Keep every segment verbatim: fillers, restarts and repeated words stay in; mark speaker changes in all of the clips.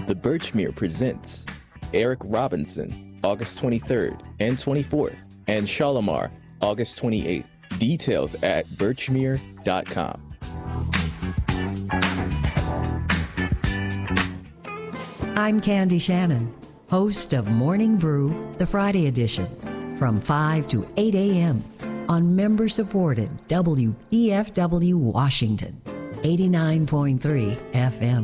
Speaker 1: The Birchmere presents Eric Robinson, August twenty-third and twenty-fourth, and Shalimar, August twenty-eighth. Details at birchmere dot com.
Speaker 2: I'm Candy Shannon, host of Morning Brew, the Friday edition, from five to eight a.m. on member-supported W E F W Washington, eighty-nine point three F M.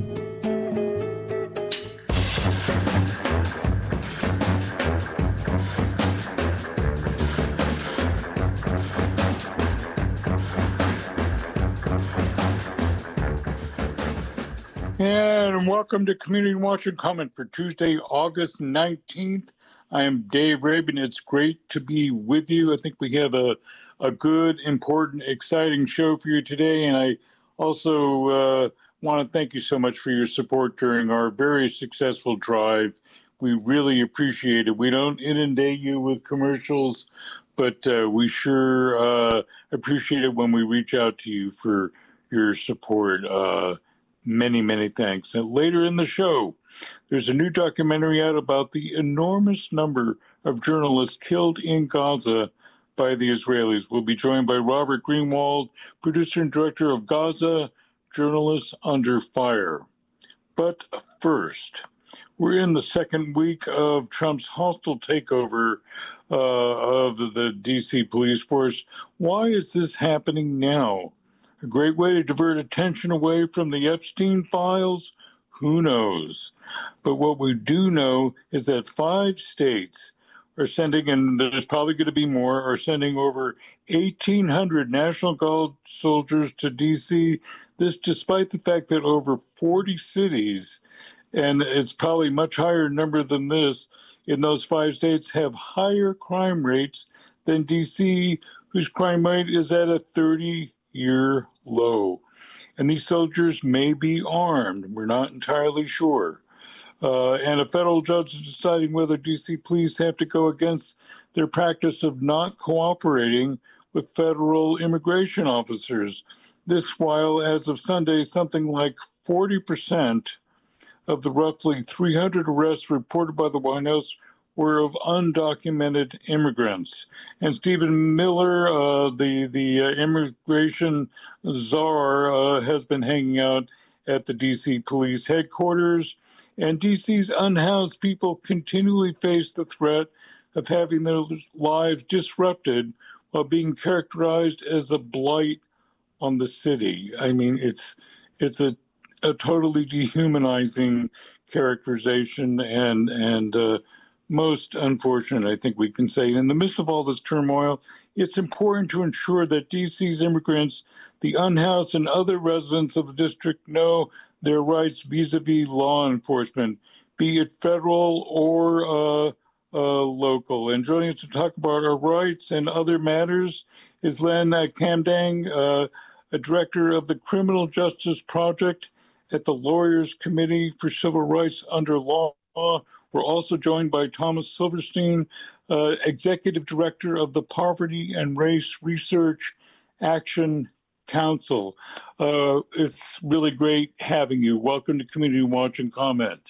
Speaker 3: And welcome to Community Watch and Comment for Tuesday, August nineteenth. I am Dave Rabin. It's great to be with you. I think we have a, a good, important, exciting show for you today. And I also uh, want to thank you so much for your support during our very successful drive. We really appreciate it. We don't inundate you with commercials, but uh, we sure uh, appreciate it when we reach out to you for your support. Uh, Many, many thanks. And later in the show, there's a new documentary out about the enormous number of journalists killed in Gaza by the Israelis. We'll be joined by Robert Greenwald, producer and director of Gaza, Journalists Under Fire. But first, we're in the second week of Trump's hostile takeover uh, of the D C police force. Why is this happening now? A great way to divert attention away from the Epstein files? Who knows? But what we do know is that five states are sending, and there's probably going to be more, are sending over eighteen hundred National Guard soldiers to D C. This despite the fact that over forty cities, and it's probably much higher number than this, in those five states have higher crime rates than D C, whose crime rate is at a thirty year low. And these soldiers may be armed. We're not entirely sure. Uh, and a federal judge is deciding whether D C police have to go against their practice of not cooperating with federal immigration officers. This while, as of Sunday, something like forty percent of the roughly three hundred arrests reported by the White House were of undocumented immigrants. And Stephen Miller, uh, the, the uh, immigration czar, uh, has been hanging out at the D C police headquarters. And D C's unhoused people continually face the threat of having their lives disrupted while being characterized as a blight on the city. I mean, it's it's a, a totally dehumanizing characterization and, and, uh, most unfortunate, I think we can say. In the midst of all this turmoil, it's important to ensure that D C's immigrants, the unhoused, and other residents of the district know their rights vis-a-vis law enforcement, be it federal or uh, uh, local. And joining us to talk about our rights and other matters is Len Kamdang, uh, a director of the Criminal Justice Project at the Lawyers Committee for Civil Rights Under Law. We're also joined by Thomas Silverstein, uh, Executive Director of the Poverty and Race Research Action Council. Uh, it's really great having you. Welcome to Community Watch and Comment.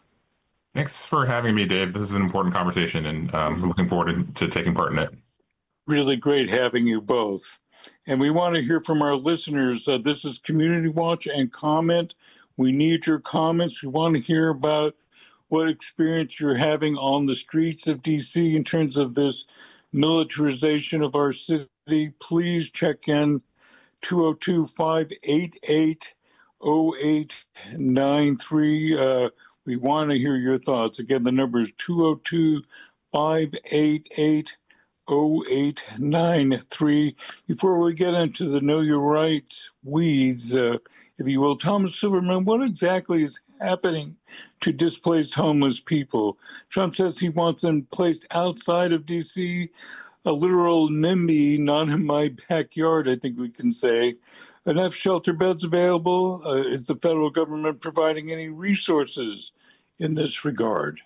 Speaker 4: Thanks for having me, Dave. This is an important conversation, and um, I'm looking forward to, to taking part in it.
Speaker 3: Really great having you both. And we want to hear from our listeners. Uh, this is Community Watch and Comment. We need your comments. We want to hear about what experience you're having on the streets of D C in terms of this militarization of our city. Please check in two oh two, five eight eight, oh eight nine three. Uh, we want to hear your thoughts. Again, the number is two oh two, five eight eight, oh eight nine three. Before we get into the Know Your Rights weeds, uh, if you will, Thomas Silverman, what exactly is happening to displaced homeless people? Trump says he wants them placed outside of D C, a literal NIMBY, not in my backyard, I think we can say. Enough shelter beds available? Uh, is the federal government providing any resources in this regard?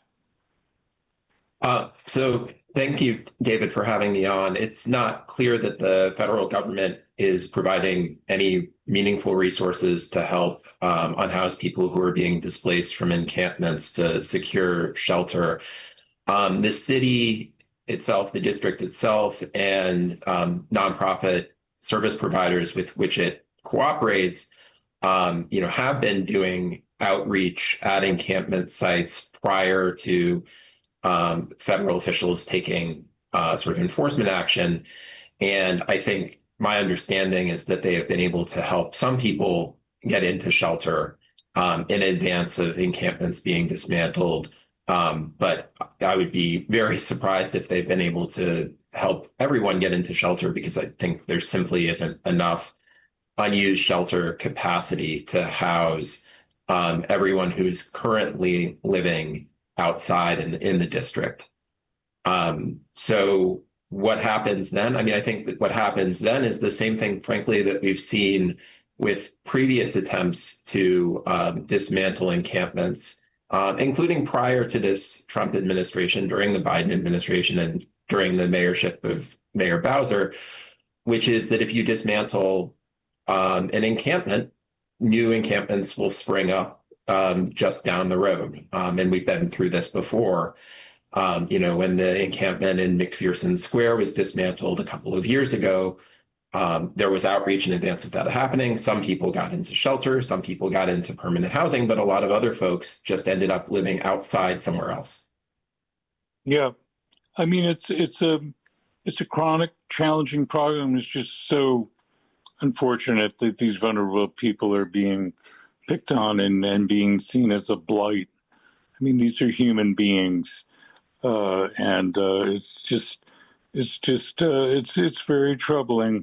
Speaker 5: Uh, so thank you, David, for having me on. It's not clear that the federal government is providing any meaningful resources to help um, unhoused people who are being displaced from encampments to secure shelter. Um, the city itself, the district itself, and um, nonprofit service providers with which it cooperates, um, you know, have been doing outreach at encampment sites prior to um, federal officials taking uh, sort of enforcement action. And I think my understanding is that they have been able to help some people get into shelter um, in advance of encampments being dismantled. Um, but I would be very surprised if they've been able to help everyone get into shelter, because I think there simply isn't enough unused shelter capacity to house um, everyone who's currently living outside in the, in the district. Um, so what happens then? I mean, I think that what happens then is the same thing, frankly, that we've seen with previous attempts to um, dismantle encampments, um, including prior to this Trump administration, during the Biden administration, and during the mayorship of Mayor Bowser, which is that if you dismantle um, an encampment, new encampments will spring up um, just down the road. Um, and we've been through this before. Um, you know, when the encampment in McPherson Square was dismantled a couple of years ago, um, there was outreach in advance of that happening. Some people got into shelter, some people got into permanent housing, but a lot of other folks just ended up living outside somewhere else.
Speaker 3: Yeah, I mean, it's it's a it's a chronic, challenging problem. It's just so unfortunate that these vulnerable people are being picked on and, and being seen as a blight. I mean, these are human beings. Uh, and uh, it's just, it's just, uh, it's it's very troubling.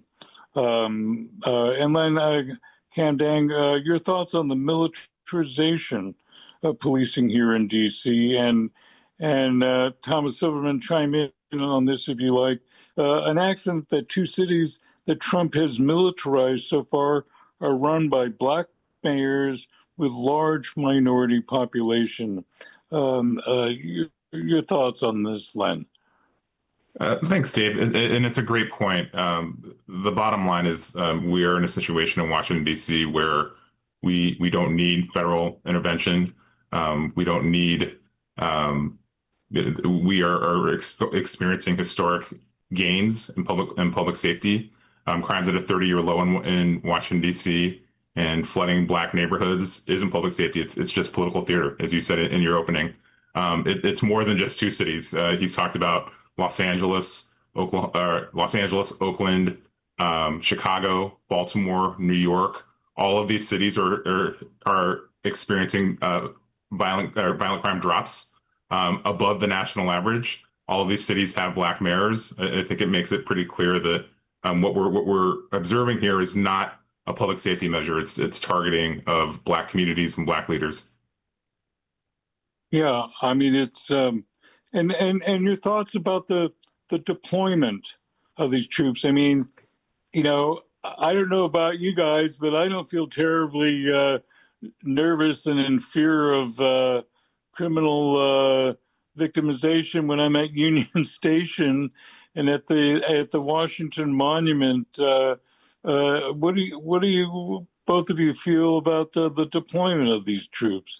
Speaker 3: Um, uh, and then, uh, Kandang, uh, your thoughts on the militarization of policing here in D C, and and uh, Thomas Silverman, chime in on this if you like. Uh, an accent that two cities that Trump has militarized so far are run by black mayors with large minority population. Um, uh, you, Your thoughts on this, Len?
Speaker 4: Uh, thanks, Dave. And, and it's a great point. Um, the bottom line is um, we are in a situation in Washington, D C where we we don't need federal intervention. Um, we don't need, um, we are, are ex- experiencing historic gains in public in public safety. Um, crimes at a thirty-year low in, in Washington, D C, and flooding black neighborhoods isn't public safety. It's, it's just political theater, as you said in your opening. Um, it, it's more than just two cities. Uh, he's talked about Los Angeles, Oklahoma, uh, Los Angeles, Oakland, um, Chicago, Baltimore, New York. All of these cities are are, are experiencing uh, violent uh, violent crime drops um, above the national average. All of these cities have black mayors. I, I think it makes it pretty clear that um, what we're what we're observing here is not a public safety measure. It's it's targeting of black communities and black leaders.
Speaker 3: Yeah, I mean, it's um, and and and your thoughts about the the deployment of these troops. I mean, you know, I don't know about you guys, but I don't feel terribly uh, nervous and in fear of uh, criminal uh, victimization when I'm at Union Station and at the at the Washington Monument. Uh, uh, what do you what do you both of you feel about uh, the deployment of these troops?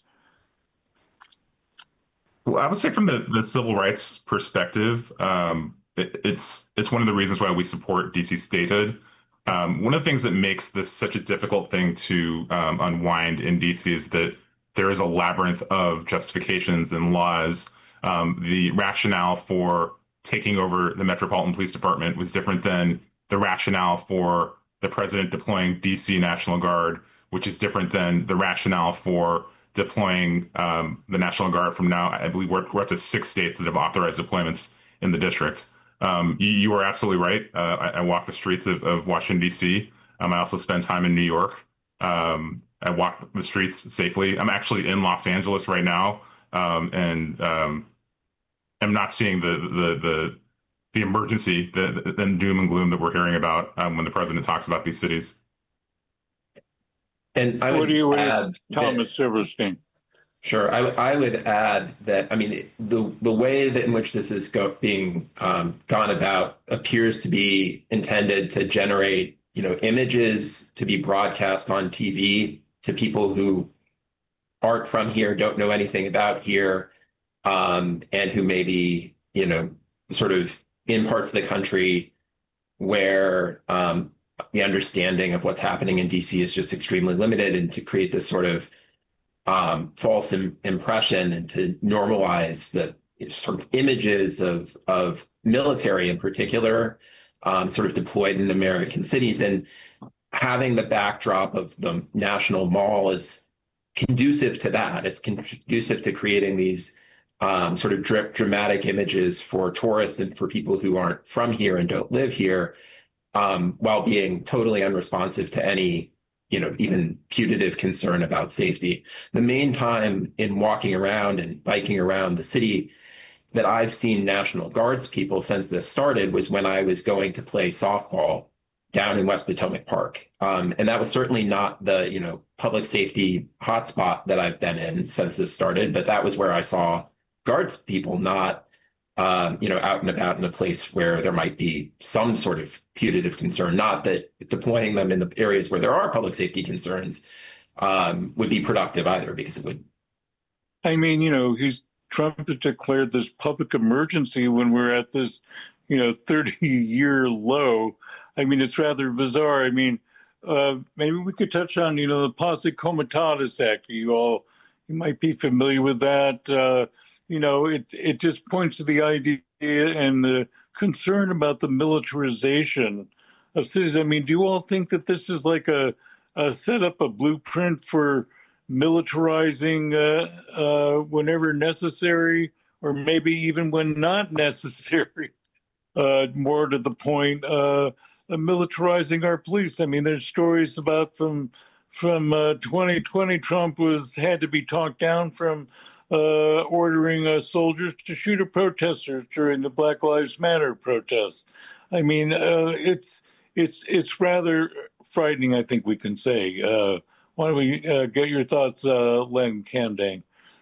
Speaker 4: Well, I would say from the, the civil rights perspective, um, it, it's it's one of the reasons why we support D C statehood. Um, one of the things that makes this such a difficult thing to um, unwind in D C is that there is a labyrinth of justifications and laws. Um, the rationale for taking over the Metropolitan Police Department was different than the rationale for the president deploying D C National Guard, which is different than the rationale for deploying um, the National Guard from now. I believe we're, we're up to six states that have authorized deployments in the district. Um, you, you are absolutely right. Uh, I, I walk the streets of, of Washington, D C. Um, I also spend time in New York. Um, I walk the streets safely. I'm actually in Los Angeles right now, um, and um, I'm not seeing the the the, the emergency, the, the doom and gloom that we're hearing about um, when the president talks about these cities.
Speaker 5: And I
Speaker 3: what
Speaker 5: would
Speaker 3: do you
Speaker 5: add,
Speaker 3: Thomas
Speaker 5: that,
Speaker 3: Silverstein?
Speaker 5: Sure, I, I would add that I mean the the way that in which this is go, being um, gone about appears to be intended to generate you know, images to be broadcast on T V to people who aren't from here, don't know anything about here, um, and who may be, you know, sort of in parts of the country where um, the understanding of what's happening in D C is just extremely limited, and to create this sort of um, false im- impression and to normalize the sort of images of, of military in particular, um, sort of deployed in American cities, and having the backdrop of the National Mall is conducive to that. It's conducive to creating these um, sort of dra- dramatic images for tourists and for people who aren't from here and don't live here, um, while being totally unresponsive to any, you know, even putative concern about safety. The main time in walking around and biking around the city that I've seen National Guards people since this started was when I was going to play softball down in West Potomac Park. Um, and that was certainly not the, you know, public safety hotspot that I've been in since this started, but that was where I saw Guards people, not, um, you know, out and about in a place where there might be some sort of putative concern. Not that deploying them in the areas where there are public safety concerns um, would be productive either, because it would.
Speaker 3: I mean, you know, he's Trump has declared this public emergency when we're at this, you know, thirty-year low. I mean, it's rather bizarre. I mean, uh, maybe we could touch on, you know, the Posse Comitatus Act. You all, you might be familiar with that. Uh, you know, it it just points to the idea and the concern about the militarization of cities. I mean, do you all think that this is like a, a setup, a blueprint for militarizing uh, uh, whenever necessary, or maybe even when not necessary? Uh, more to the point, uh, militarizing our police. I mean, there's stories about from from uh, twenty twenty, Trump was had to be talked down from uh, ordering uh, soldiers to shoot at protesters during the Black Lives Matter protests. I mean, uh, it's it's it's rather frightening, I think we can say. Uh, why don't we uh, get your thoughts, uh, Len Kamdang?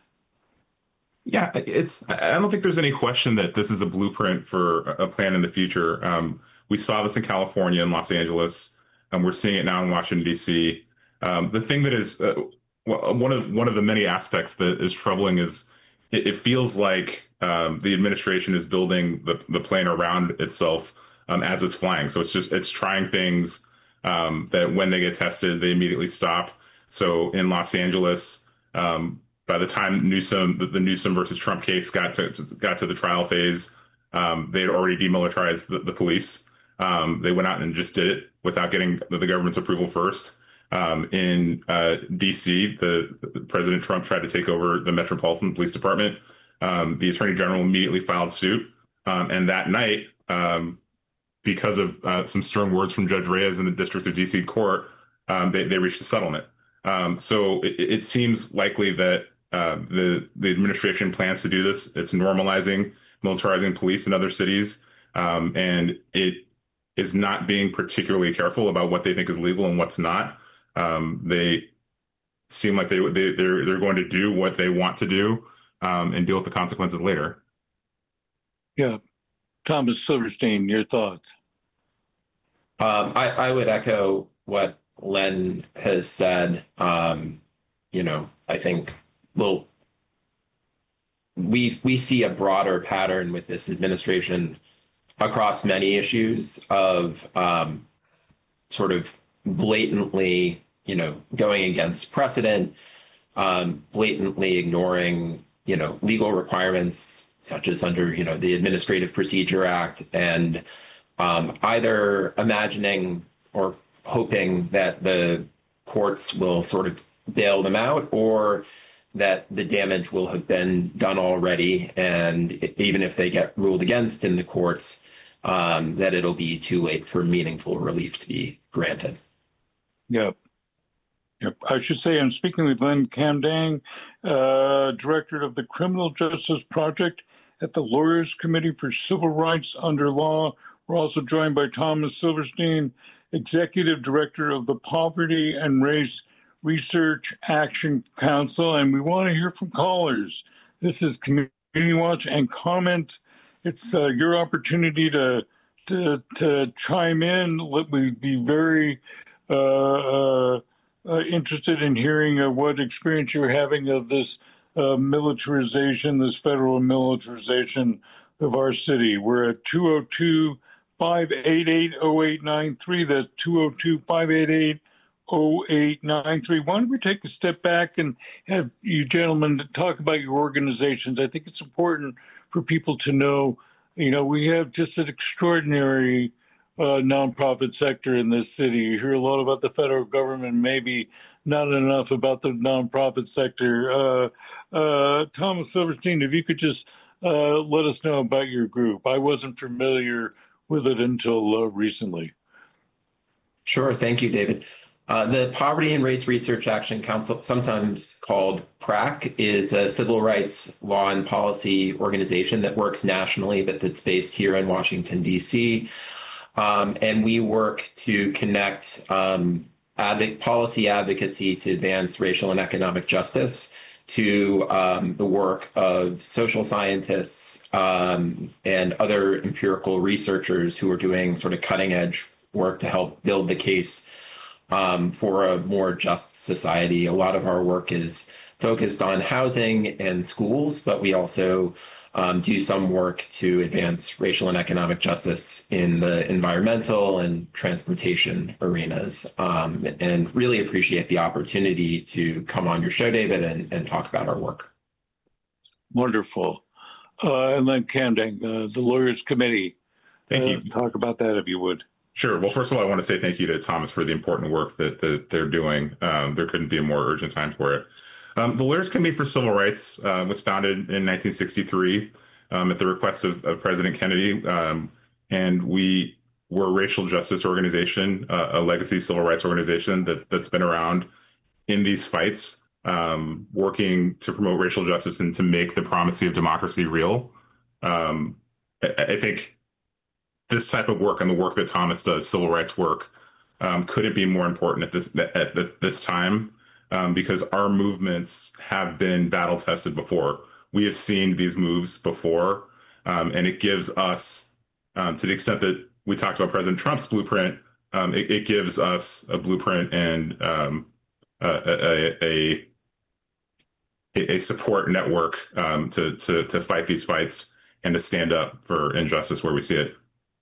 Speaker 4: Yeah, it's. I don't think there's any question that this is a blueprint for a plan in the future. Um, we saw this in California and Los Angeles, and we're seeing it now in Washington, D C. Um, the thing that is uh, one of one of the many aspects that is troubling is it, it feels like um, the administration is building the the plane around itself um, as it's flying. So it's just it's trying things um, that when they get tested, they immediately stop. So in Los Angeles. Um, By the time Newsom, the, the Newsom versus Trump case got to, to got to the trial phase, um, they had already demilitarized the, the police. Um, they went out and just did it without getting the, the government's approval first. Um, in uh, D C, the, the President Trump tried to take over the Metropolitan Police Department. Um, the Attorney General immediately filed suit, um, and that night, um, because of uh, some stern words from Judge Reyes in the District of D C Court, um, they, they reached a settlement. Um, so it, it seems likely that Uh, the the administration plans to do this. It's normalizing militarizing police in other cities, um, and it is not being particularly careful about what they think is legal and what's not. Um, they seem like they, they they're they're going to do what they want to do um, and deal with the consequences later.
Speaker 3: Yeah, Thomas Silverstein, your thoughts?
Speaker 5: Um, I I would echo what Len has said. Um, you know, I think. Well, we we see a broader pattern with this administration across many issues of um, sort of blatantly, you know, going against precedent, um, blatantly ignoring, you know, legal requirements such as under, you know, the Administrative Procedure Act, and um, either imagining or hoping that the courts will sort of bail them out, or that the damage will have been done already, and even if they get ruled against in the courts, um, that it'll be too late for meaningful relief to be granted.
Speaker 3: Yep. Yep. I should say I'm speaking with Len Kamdang, uh, director of the Criminal Justice Project at the Lawyers Committee for Civil Rights Under Law. We're also joined by Thomas Silverstein, executive director of the Poverty and Race Research Action Council, and we want to hear from callers. This is Community Watch and Comment. It's uh, your opportunity to to, to chime in, we'd be very uh, uh, uh, interested in hearing uh, what experience you're having of this uh, militarization, this federal militarization of our city. We're at two oh two, five eight eight, oh eight nine three. That's two oh two, five eight eight, oh eight nine three. Why don't we take a step back and have you gentlemen talk about your organizations? I think it's important for people to know, you know, we have just an extraordinary uh, nonprofit sector in this city. You hear a lot about the federal government, maybe not enough about the nonprofit sector. Uh, uh, Thomas Silverstein, if you could just uh, let us know about your group. I wasn't familiar with it until uh, recently.
Speaker 5: Sure. Thank you, David. Uh, the Poverty and Race Research Action Council, sometimes called PRAC, is a civil rights law and policy organization that works nationally, but that's based here in Washington, D C. Um, and we work to connect um, adv- policy advocacy to advance racial and economic justice to um, the work of social scientists um, and other empirical researchers who are doing sort of cutting edge work to help build the case um, for a more just society. A lot of our work is focused on housing and schools, but we also um, do some work to advance racial and economic justice in the environmental and transportation arenas. Um, and really appreciate the opportunity to come on your show, David, and, and talk about our work.
Speaker 3: Wonderful. Uh, and then Kandang, uh, the Lawyers Committee.
Speaker 4: Thank
Speaker 3: uh,
Speaker 4: you.
Speaker 3: Talk about that if you would.
Speaker 4: Sure. Well, first of all, I want to say thank you to Thomas for the important work that, that they're doing. Um, there couldn't be a more urgent time for it. Um, the Lawyers Committee for Civil Rights uh, was founded in nineteen sixty-three um, at the request of, of President Kennedy. Um, and we were a racial justice organization, uh, a legacy civil rights organization that, that's been around in these fights, um, working to promote racial justice and to make the promise of democracy real. Um, I, I think this type of work and the work that Thomas does, civil rights work, um, couldn't be more important at this at this time. Um, because our movements have been battle tested before. We have seen these moves before, um, and it gives us, um, to the extent that we talked about President Trump's blueprint, um, it, it gives us a blueprint and um, a, a, a, a support network um, to, to, to fight these fights and to stand up for injustice where we see it.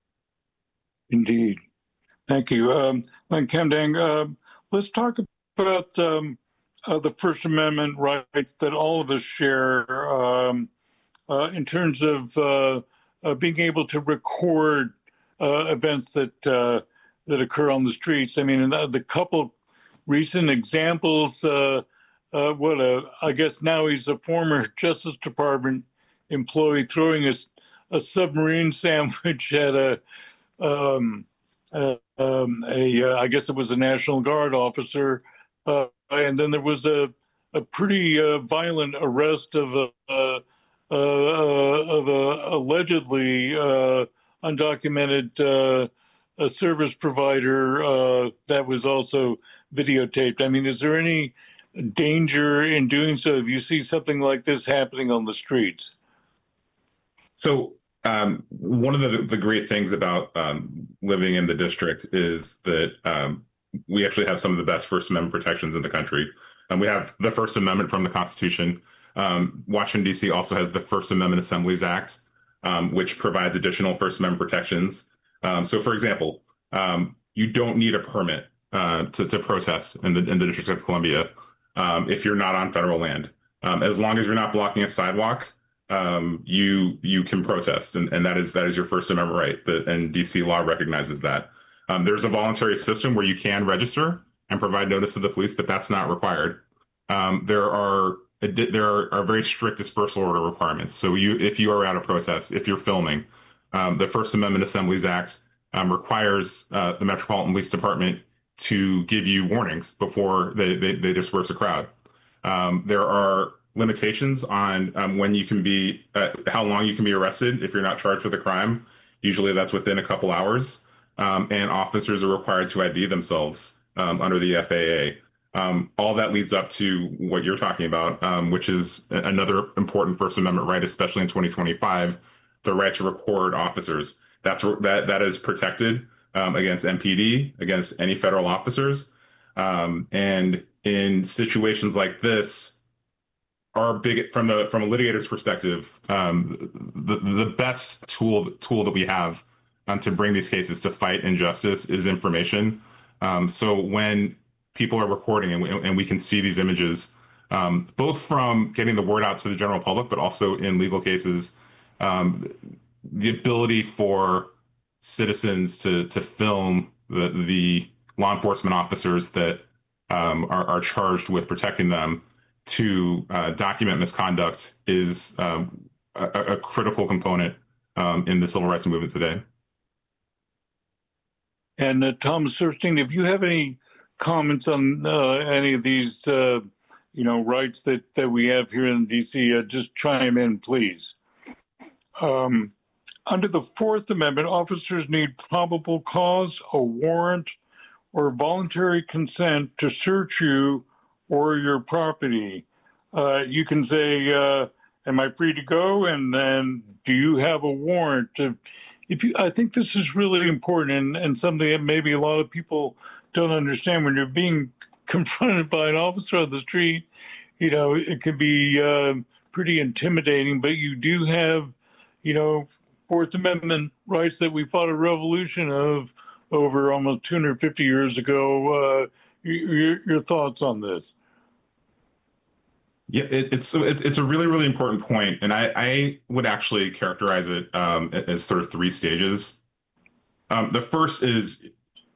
Speaker 3: Indeed. Thank you. Um, and Kandang, uh, let's talk about about um, uh, the First Amendment rights that all of us share um, uh, in terms of uh, uh, being able to record uh, events that uh, that occur on the streets. I mean, the, the couple recent examples, uh, uh, what a, I guess now he's a former Justice Department employee throwing a, a submarine sandwich at a, um, uh, um, a uh, I guess it was a National Guard officer. Uh, and then there was a, a pretty uh, violent arrest of a, uh, uh, of a allegedly uh, undocumented uh, a service provider uh, that was also videotaped. I mean, is there any danger in doing so if you see something like this happening on the streets?
Speaker 4: So um, one of the, the great things about um, living in the district is that um, we actually have some of the best First Amendment protections in the country. And we have the First Amendment from the Constitution. Um, Washington, D C also has the First Amendment Assemblies Act, um, which provides additional First Amendment protections. Um, so, for example, um, you don't need a permit uh, to, to protest in the, in the District of Columbia um, if you're not on federal land. Um, as long as you're not blocking a sidewalk, um, you you can protest. And, and that is that is your First Amendment right. The, and D C law recognizes that. Um, there's a voluntary system where you can register and provide notice to the police, but that's not required. Um, there are there are, are very strict dispersal order requirements. So you, if you are at a protest, if you're filming, um, the First Amendment Assemblies Act um, requires uh, the Metropolitan Police Department to give you warnings before they, they, they disperse a crowd. Um, there are limitations on um, when you can be, uh, how long you can be arrested if you're not charged with a crime. Usually that's within a couple hours. Um, and officers are required to I D themselves um, under the F A A. Um, all that leads up to what you're talking about, um, which is another important First Amendment right, especially in twenty twenty-five, the right to record officers. That's that that is protected um, against M P D, against any federal officers. Um, and in situations like this, our big from the from a litigator's perspective, um, the the best tool tool that we have um, to bring these cases to fight injustice is information. Um, so when people are recording and we, and we can see these images, um, both from getting the word out to the general public, but also in legal cases, um, the ability for citizens to to film the the law enforcement officers that um, are, are charged with protecting them to uh, document misconduct is um, a, a critical component um, in the civil rights movement today.
Speaker 3: And uh, Tom Serstein, if you have any comments on uh, any of these, uh, you know, rights that, that we have here in D C, uh, just chime in, please. Um, under the Fourth Amendment, officers need probable cause, a warrant, or voluntary consent to search you or your property. Uh, you can say, uh, am I free to go? And then, do you have a warrant? To, if you, I think this is really important and, and something that maybe a lot of people don't understand. When you're being confronted by an officer on the street, you know, it can be uh, pretty intimidating, but you do have, you know, Fourth Amendment rights that we fought a revolution of over almost two hundred fifty years ago. Uh, your, your thoughts on this?
Speaker 4: Yeah, it, it's it's it's a really really important point, and I I would actually characterize it um, as sort of three stages. Um, the first is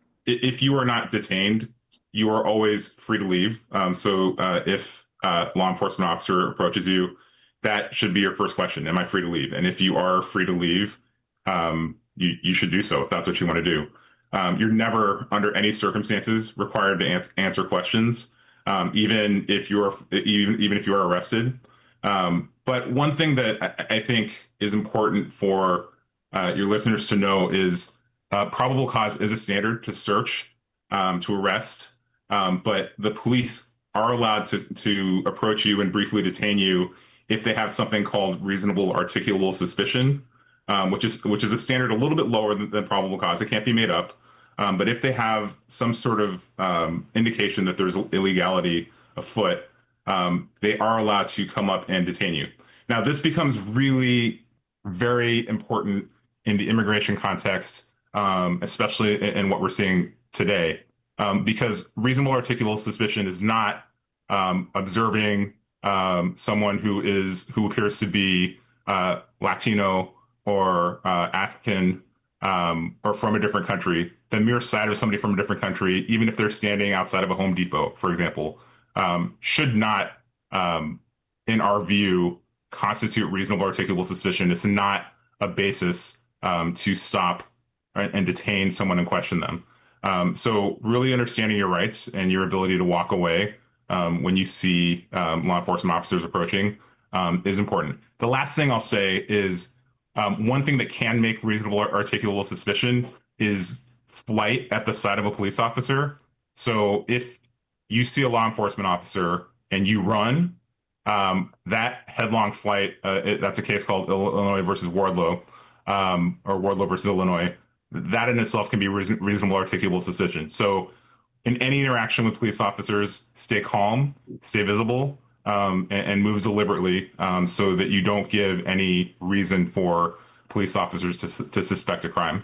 Speaker 4: if you are not detained, you are always free to leave. Um, so uh, if a law enforcement officer approaches you, that should be your first question: am I free to leave? And if you are free to leave, um, you you should do so if that's what you want to do. Um, you're never, under any circumstances, required to an- answer questions, um, even if you're even even if you are arrested. Um, but one thing that I, I think is important for uh, your listeners to know is uh, probable cause is a standard to search, um, to arrest, um, but the police are allowed to to approach you and briefly detain you if they have something called reasonable articulable suspicion. Um, which is which is a standard a little bit lower than, than probable cause. It can't be made up. Um, but if they have some sort of um, indication that there's illegality afoot, um, they are allowed to come up and detain you. Now, this becomes really very important in the immigration context, um, especially in, in what we're seeing today, um, because reasonable articulable suspicion is not um, observing um, someone who is who appears to be uh, Latino or uh, African um, or from a different country. The mere sight of somebody from a different country, even if they're standing outside of a Home Depot, for example, um, should not, um, in our view, constitute reasonable articulable suspicion. It's not a basis um, to stop and detain someone and question them. Um, so really understanding your rights and your ability to walk away um, when you see um, law enforcement officers approaching um, is important. The last thing I'll say is, Um, one thing that can make reasonable articulable suspicion is flight at the side of a police officer. So if you see a law enforcement officer and you run, um, that headlong flight, uh, it, that's a case called Illinois versus Wardlow, um, or Wardlow versus Illinois. That in itself can be reason, reasonable articulable suspicion. So in any interaction with police officers, stay calm, stay visible. Um, and, and move deliberately um, so that you don't give any reason for police officers to to suspect a crime.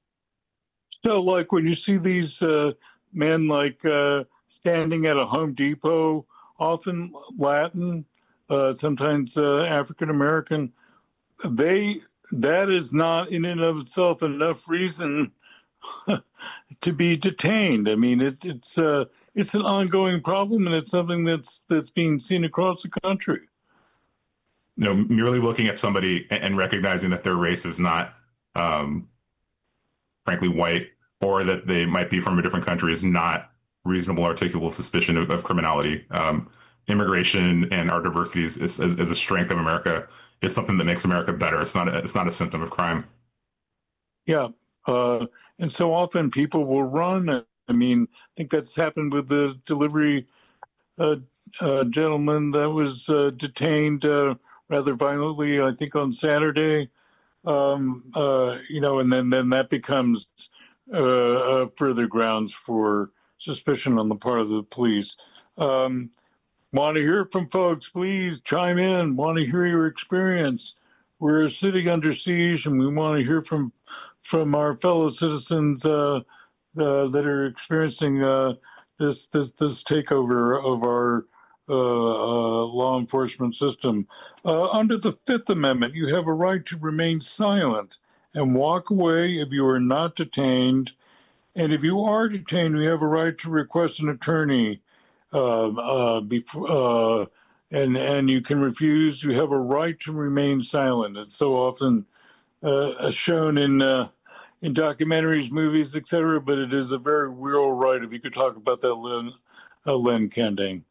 Speaker 3: So, like when you see these uh, men like uh, standing at a Home Depot, often Latin, uh, sometimes uh, African American, they that is not in and of itself enough reason to be detained. I mean, it, it's uh, it's an ongoing problem, and it's something that's that's being seen across the country.
Speaker 4: You know, merely looking at somebody and recognizing that their race is not, um, frankly, white, or that they might be from a different country is not reasonable articulable suspicion of, of criminality. Um, immigration and our diversity is, is, is a strength of America. It's something that makes America better. It's not a, it's not a symptom of crime.
Speaker 3: Yeah. Uh, and so often people will run. I mean, I think that's happened with the delivery uh, uh, gentleman that was uh, detained uh, rather violently, I think, on Saturday. um, uh, you know, and then, then that becomes uh, uh, further grounds for suspicion on the part of the police. Um, want to hear from folks, please chime in. Want to hear your experience. We're a city under siege, and we want to hear from from our fellow citizens uh, uh, that are experiencing uh, this, this this takeover of our uh, uh, law enforcement system. Uh, under the Fifth Amendment, you have a right to remain silent and walk away if you are not detained. And if you are detained, you have a right to request an attorney. Uh, uh, before, uh, and and you can refuse. You have a right to remain silent. It's so often uh, shown in uh, in documentaries, movies, et cetera. But it is a very real right. If you could talk about that, Len, uh, Len Kandang.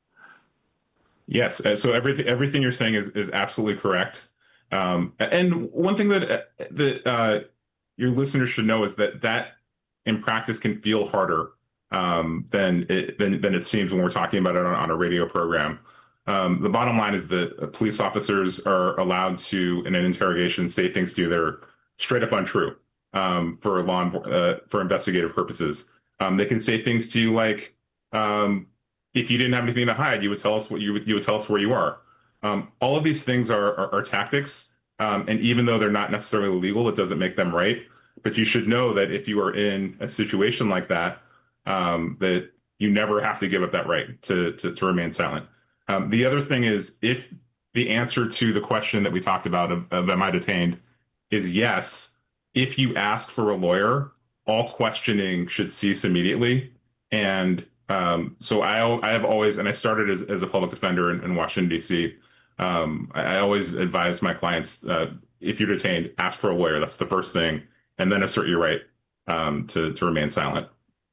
Speaker 4: Yes. So everything everything you're saying is is absolutely correct. Um, and one thing that that uh, your listeners should know is that that in practice can feel harder um, than it than, than it seems when we're talking about it on, on a radio program. Um, the bottom line is that police officers are allowed to, in an interrogation, say things to you that are straight up untrue um, for law uh, for investigative purposes. Um, they can say things to you like, um, "If you didn't have anything to hide, you would tell us what you would, you would tell us where you are." Um, all of these things are are, are tactics, um, and even though they're not necessarily legal, it doesn't make them right. But you should know that if you are in a situation like that, um, that you never have to give up that right to to, to remain silent. Um, the other thing is, if the answer to the question that we talked about of, of am I detained is yes, if you ask for a lawyer, all questioning should cease immediately. And um, so I, I have always, and I started as, as a public defender in, in Washington, D C. Um, I, I always advise my clients, uh, if you're detained, ask for a lawyer. That's the first thing. And then assert your right um, to, to remain silent.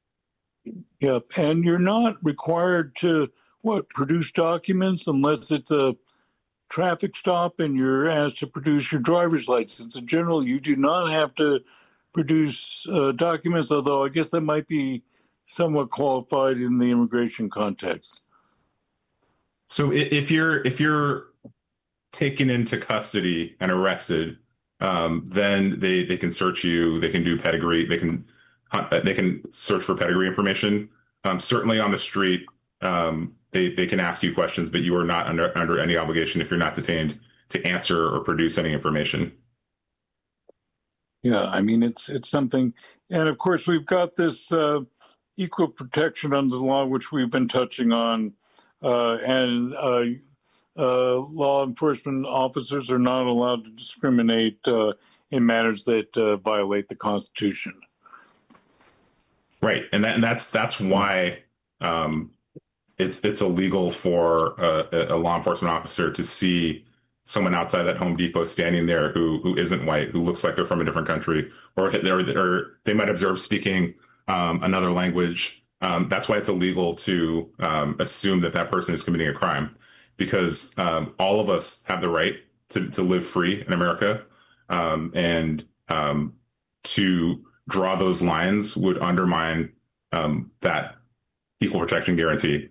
Speaker 3: Yep. And you're not required to, what, produce documents unless it's a traffic stop and you're asked to produce your driver's license. In general, you do not have to produce uh, documents, although I guess that might be somewhat qualified in the immigration context.
Speaker 4: So if you're if you're taken into custody and arrested, um, then they, they can search you. They can do pedigree. They can hunt, they can search for pedigree information. Um, certainly on the street, um, they they can ask you questions, but you are not under under any obligation if you're not detained to answer or produce any information.
Speaker 3: Yeah, I mean it's it's something, and of course we've got this uh, equal protection under the law, which we've been touching on, uh, and uh, uh, law enforcement officers are not allowed to discriminate uh, in matters that uh, violate the Constitution.
Speaker 4: Right, and that and that's that's why um, it's it's illegal for a, a law enforcement officer to see someone outside that Home Depot standing there who who isn't white, who looks like they're from a different country, or or, or they might observe speaking um, another language. Um, that's why it's illegal to um, assume that that person is committing a crime, because um, all of us have the right to to live free in America, um, and um, to draw those lines would undermine um, that equal protection guarantee.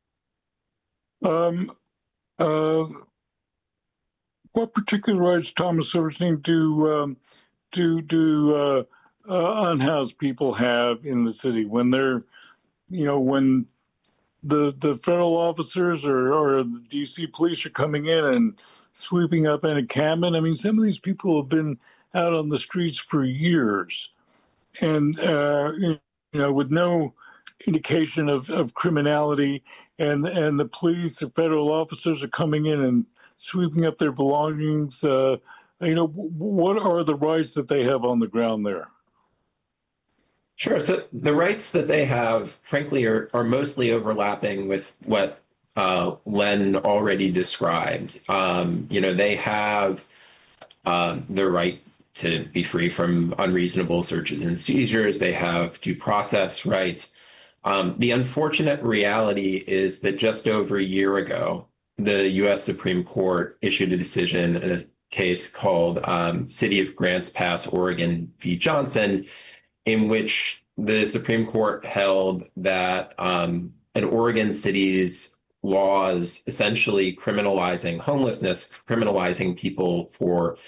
Speaker 3: Um, uh, what particular rights, Thomas Silverstein, do um, do do uh, uh, unhoused people have in the city when they're, you know, when the the federal officers or or the D C police are coming in and sweeping up an encampment? I mean, some of these people have been out on the streets for years. And, uh, you know, with no indication of, of criminality, and and the police or federal officers are coming in and sweeping up their belongings, uh, you know, what are the rights that they have on the ground there?
Speaker 5: Sure. So the rights that they have, frankly, are, are mostly overlapping with what uh, Len already described. Um, you know, they have uh, the right to be free from unreasonable searches and seizures. They have due process rights. Um, the unfortunate reality is that just over a year ago, the U S Supreme Court issued a decision in a case called um, City of Grants Pass, Oregon v. Johnson, in which the Supreme Court held that um, an Oregon city's laws essentially criminalizing homelessness, criminalizing people for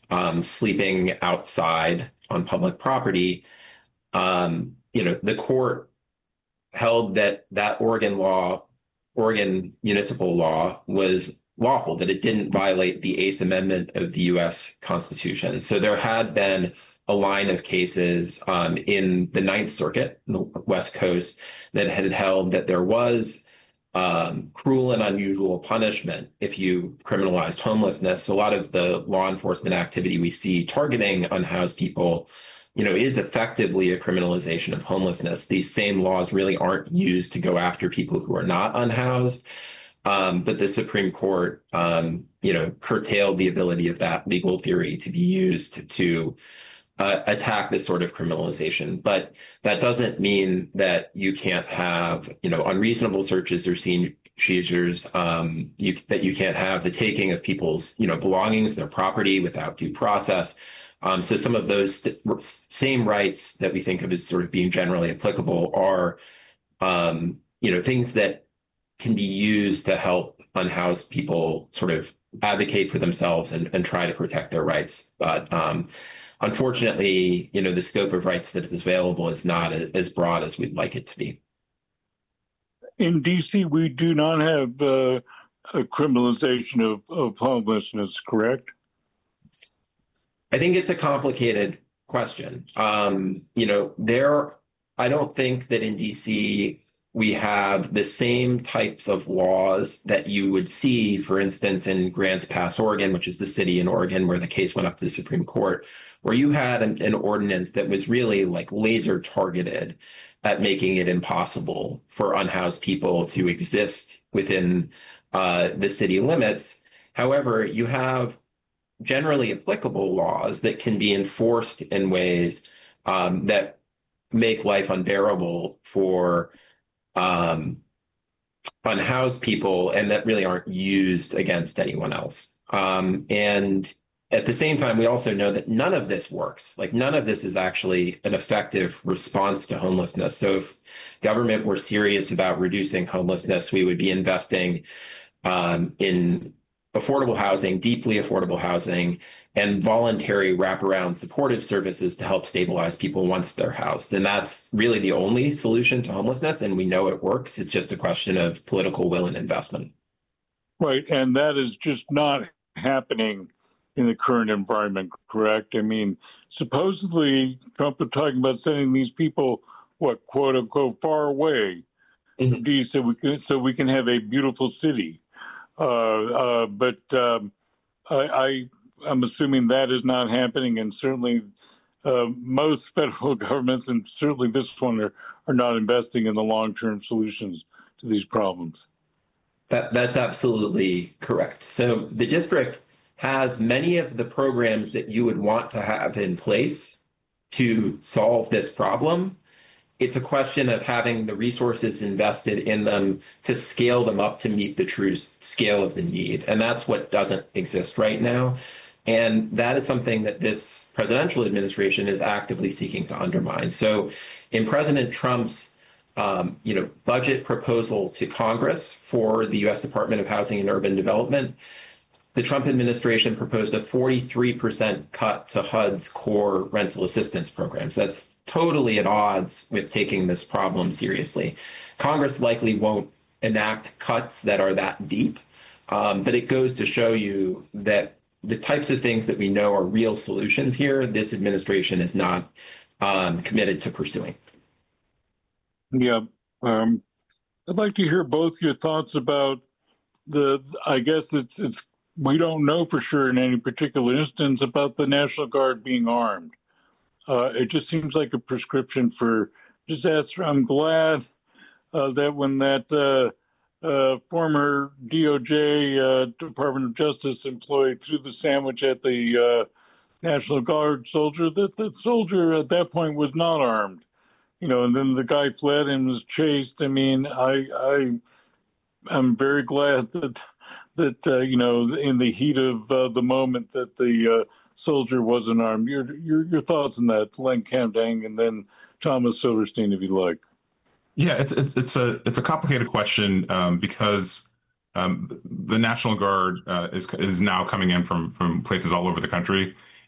Speaker 5: um, sleeping outside on public property, um, you know, the court held that that Oregon law, Oregon municipal law, was lawful, that it didn't violate the Eighth Amendment of the U S Constitution. So there had been a line of cases um, in the Ninth Circuit, the West Coast, that had held that there was um, cruel and unusual punishment if you criminalized homelessness. A lot of the law enforcement activity we see targeting unhoused people, you know, is effectively a criminalization of homelessness. These same laws really aren't used to go after people who are not unhoused. Um, but the Supreme Court, um, you know, curtailed the ability of that legal theory to be used to uh, attack this sort of criminalization. But that doesn't mean that you can't have, you know, unreasonable searches or seizures, um, you, that you can't have the taking of people's, you know, belongings, their property without due process. Um, so some of those st- same rights that we think of as sort of being generally applicable are, um, you know, things that can be used to help unhoused people sort of advocate for themselves and, and try to protect their rights. But um, unfortunately, you know, the scope of rights that is available is not as, as broad as we'd like it to be.
Speaker 3: In D C, we do not have uh, a criminalization of, of homelessness, correct?
Speaker 5: I think it's a complicated question. Um, you know, there, I don't think that in D C we have the same types of laws that you would see, for instance, in Grants Pass, Oregon, which is the city in Oregon where the case went up to the Supreme Court, where you had an, an ordinance that was really like laser targeted at making it impossible for unhoused people to exist within uh, the city limits. However, you have generally applicable laws that can be enforced in ways um, that make life unbearable for um, unhoused people and that really aren't used against anyone else. Um, and at the same time, we also know that none of this works. Like none of this is actually an effective response to homelessness. So if government were serious about reducing homelessness, we would be investing um, in affordable housing, deeply affordable housing, and voluntary wraparound supportive services to help stabilize people once they're housed. And that's really the only solution to homelessness. And we know it works. It's just a question of political will and investment.
Speaker 3: Right. And that is just not happening in the current environment, correct? I mean, supposedly Trump was talking about sending these people, what, quote unquote, far away mm-hmm. from D C so we can, so we can have a beautiful city. Uh, uh, but um, I, I, I'm assuming that is not happening, and certainly uh, most federal governments, and certainly this one, are, are not investing in the long-term solutions to these problems.
Speaker 5: That, that's absolutely correct. So the district has many of the programs that you would want to have in place to solve this problem. It's a question of having the resources invested in them to scale them up to meet the true scale of the need. And that's what doesn't exist right now. And that is something that this presidential administration is actively seeking to undermine. So in President Trump's um, you know, budget proposal to Congress for the U S Department of Housing and Urban Development, the Trump administration proposed a forty-three percent cut to H U D's core rental assistance programs. That's totally at odds with taking this problem seriously. Congress likely won't enact cuts that are that deep, um, but it goes to show you that the types of things that we know are real solutions here, this administration is not um, committed to pursuing.
Speaker 3: Yeah. Um, I'd like to hear both your thoughts about the, I guess it's, it's, we don't know for sure in any particular instance about the National Guard being armed. Uh, it just seems like a prescription for disaster. I'm glad uh, that when that uh, uh, former D O J uh, Department of Justice employee threw the sandwich at the uh, National Guard soldier, that the soldier at that point was not armed. You know, and then the guy fled and was chased. I mean, I, I, I'm very glad that that uh, you know, in the heat of uh, the moment, that the uh, soldier wasn't armed. Your your your thoughts on that, Len Kamdang, and then Thomas Silverstein, if you like.
Speaker 4: Yeah, it's it's it's a it's a complicated question um, because um, the National Guard uh, is is now coming in from from places all over the country,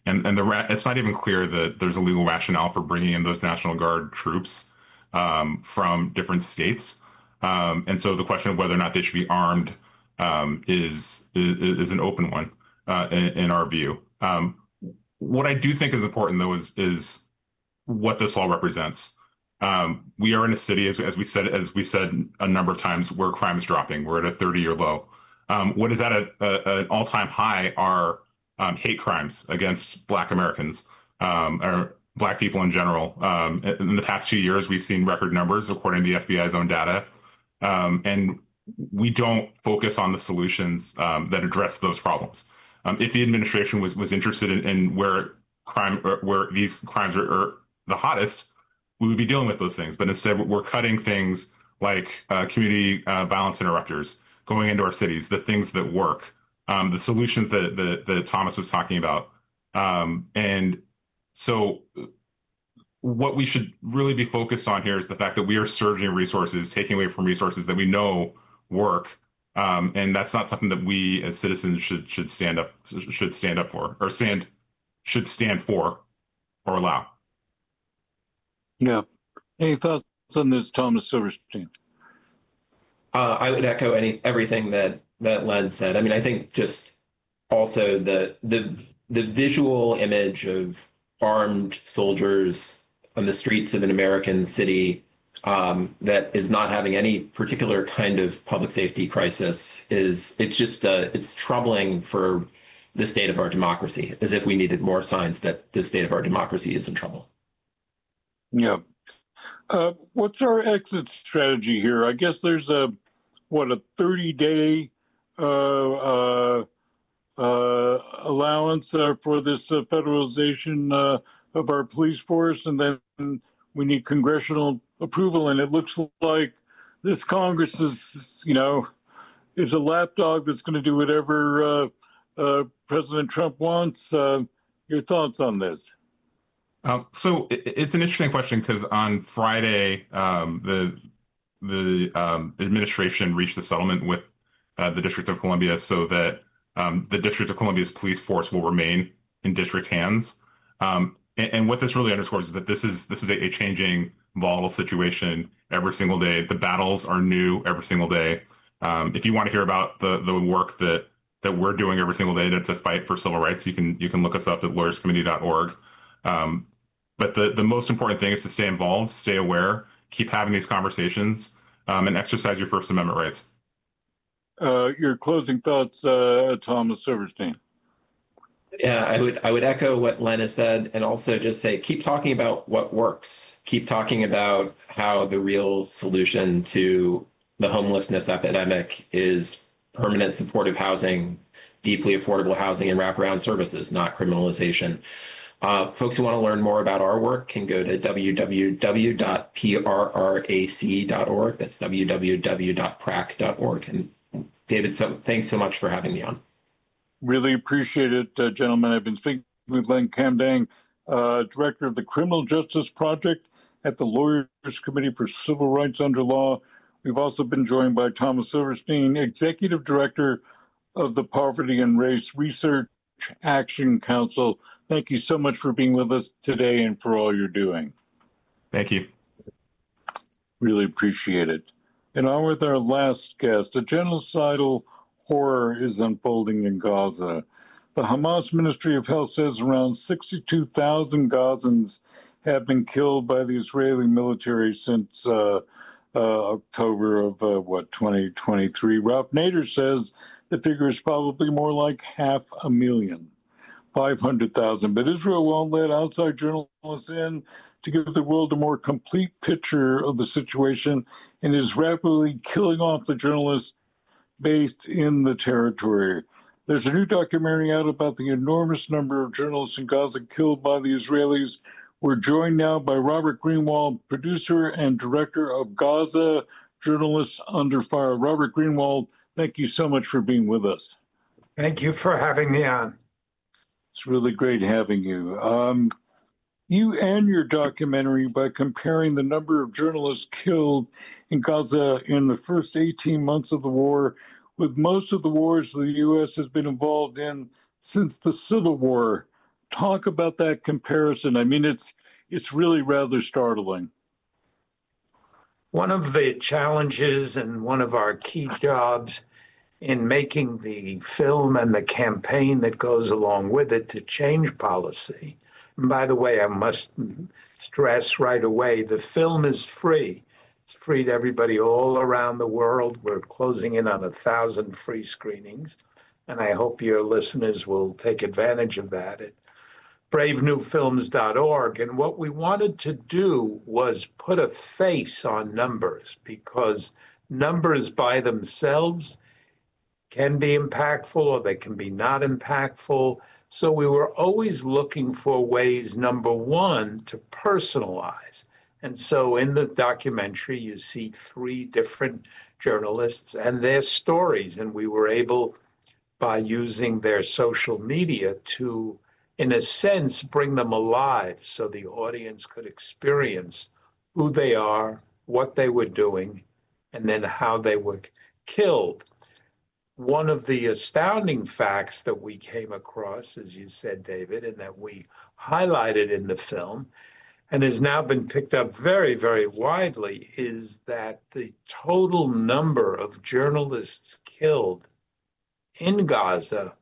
Speaker 4: And and the ra- it's not even clear that there's a legal rationale for bringing in those National Guard troops um, from different states. Um, and so the question of whether or not they should be armed um, is, is is an open one uh, in, in our view. Um, what I do think is important, though, is is what this law represents. Um, we are in a city, as, as we said, as we said a number of times, where crime is dropping. We're at a thirty-year low. Um, what is at a, a, an all-time high are um, hate crimes against Black Americans um, or Black people in general. Um, in the past two years, we've seen record numbers, according to the F B I's own data, um, and we don't focus on the solutions um, that address those problems. Um, if the administration was was interested in, in where crime, where these crimes are, are the hottest, we would be dealing with those things. But instead, we're cutting things like uh, community uh, violence interrupters going into our cities, the things that work, um, the solutions that, that, that Thomas was talking about. Um, and so what we should really be focused on here is the fact that we are surging resources, taking away from resources that we know work. Um, and that's not something that we as citizens should should stand up should stand up for or stand should stand for or allow.
Speaker 3: Yeah. Any thoughts on this, Thomas Silverstein?
Speaker 5: Uh, I would echo any everything that that Len said. I mean, I think just also the the the visual image of armed soldiers on the streets of an American city um, that is not having any particular kind of public safety crisis is it's just uh, it's troubling for the state of our democracy, as if we needed more signs that the state of our democracy is in trouble.
Speaker 3: Yeah. Uh, what's our exit strategy here? I guess there's a, what, a thirty-day uh, uh, uh, allowance uh, for this uh, federalization uh, of our police force, and then we need congressional approval. And it looks like this Congress is, you know, is a lapdog that's going to do whatever uh, uh, President Trump wants. Uh, your thoughts on this?
Speaker 4: Um, so it, it's an interesting question because on Friday, um, the the um, administration reached a settlement with uh, the District of Columbia so that um, the District of Columbia's police force will remain in district hands. Um, and, and what this really underscores is that this is this is a, a changing, volatile situation every single day. The battles are new every single day. Um, if you want to hear about the the work that that we're doing every single day to, to fight for civil rights, you can you can look us up at lawyers committee dot org. Um, but the, the most important thing is to stay involved, stay aware, keep having these conversations, um, and exercise your First Amendment rights.
Speaker 3: Uh, your closing thoughts, uh, Thomas Silverstein.
Speaker 5: Yeah, I would I would echo what Len has said, and also just say keep talking about what works. Keep talking about how the real solution to the homelessness epidemic is permanent supportive housing, deeply affordable housing, and wraparound services, not criminalization. Uh, folks who want to learn more about our work can go to w w w dot p r r a c dot org. That's w w w dot p r a c dot org. And David, so thanks so much for having me on.
Speaker 3: Really appreciate it, uh, gentlemen. I've been speaking with Len Kamdang, uh, director of the Criminal Justice Project at the Lawyers Committee for Civil Rights Under Law. We've also been joined by Thomas Silverstein, executive director of the Poverty and Race Research Action Council. Thank you so much for being with us today and for all you're doing.
Speaker 4: Thank you.
Speaker 3: Really appreciate it. And on with our last guest. A genocidal horror is unfolding in Gaza. The Hamas Ministry of Health says around sixty-two thousand Gazans have been killed by the Israeli military since uh, uh, October of, uh, what, twenty twenty-three. Ralph Nader says the figure is probably more like half a million, five hundred thousand. But Israel won't let outside journalists in to give the world a more complete picture of the situation and is rapidly killing off the journalists based in the territory. There's a new documentary out about the enormous number of journalists in Gaza killed by the Israelis. We're joined now by Robert Greenwald, producer and director of Gaza Journalists Under Fire. Robert Greenwald, thank you so much for being with us.
Speaker 6: Thank you for having me on.
Speaker 3: It's really great having you. Um, you end your documentary by comparing the number of journalists killed in Gaza in the first eighteen months of the war with most of the wars the U S has been involved in since the Civil War talk about that comparison? I mean, it's it's really rather startling.
Speaker 6: One of the challenges and one of our key jobs in making the film and the campaign that goes along with it to change policy. And by the way, I must stress right away, the film is free. It's free to everybody all around the world. We're closing in on a thousand free screenings, and I hope your listeners will take advantage of that at brave new films dot org. And what we wanted to do was put a face on numbers, because numbers by themselves can be impactful or they can be not impactful. So we were always looking for ways, number one, to personalize. And so in the documentary, you see three different journalists and their stories. And we were able, by using their social media, to, in a sense, bring them alive so the audience could experience who they are, what they were doing, and then how they were killed. One of the astounding facts that we came across, as you said, David, and that we highlighted in the film, and has now been picked up very, very widely, is that the total number of journalists killed in Gaza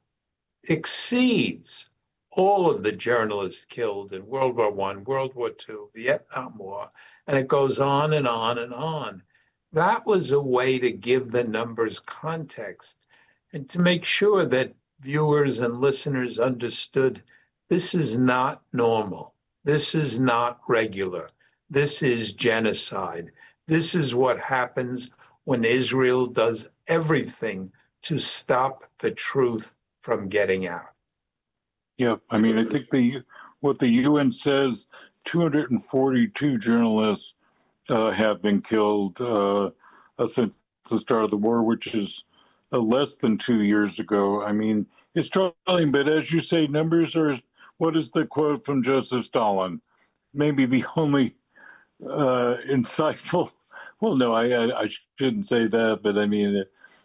Speaker 6: exceeds all of the journalists killed in World War One, World War Two, Vietnam War, and it goes on and on and on. That was a way to give the numbers context and to make sure that viewers and listeners understood this is not normal. This is not regular. This is genocide. This is what happens when Israel does everything to stop the truth from getting out.
Speaker 3: Yeah, I mean, I think the what the U N says, two hundred forty-two journalists uh, have been killed uh, since the start of the war, which is uh, less than two years ago. I mean, it's troubling, but as you say, numbers are, what is the quote from Joseph Stalin? Maybe the only uh, insightful, well, no, I, I, I shouldn't say that, but I mean,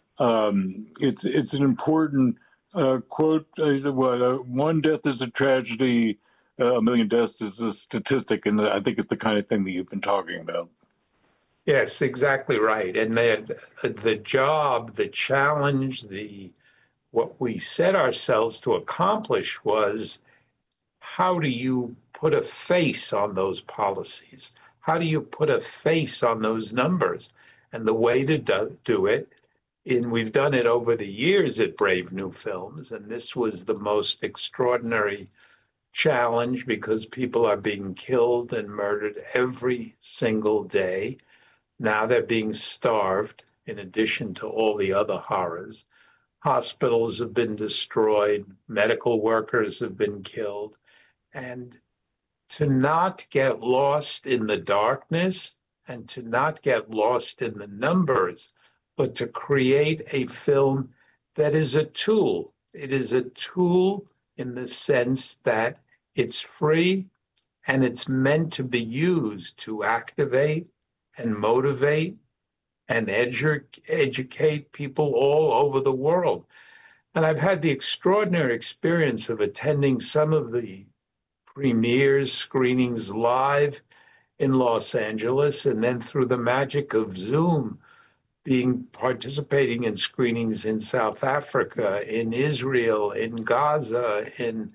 Speaker 3: um, it's it's an important uh, quote. Uh, what, uh, one death is a tragedy, uh, a million deaths is a statistic, and I think it's the kind of thing that you've been talking about.
Speaker 6: Yes, exactly right. And the, the job, the challenge, the what we set ourselves to accomplish was, how do you put a face on those policies? How do you put a face on those numbers? And the way to do, do it, and we've done it over the years at Brave New Films, and this was the most extraordinary challenge because people are being killed and murdered every single day. Now they're being starved, in addition to all the other horrors. Hospitals have been destroyed, medical workers have been killed. And to not get lost in the darkness and to not get lost in the numbers, but to create a film that is a tool. It is a tool in the sense that it's free and it's meant to be used to activate and motivate and edu- educate people all over the world. And I've had the extraordinary experience of attending some of the premieres, screenings live in Los Angeles, and then through the magic of Zoom, being participating in screenings in South Africa, in Israel, in Gaza, in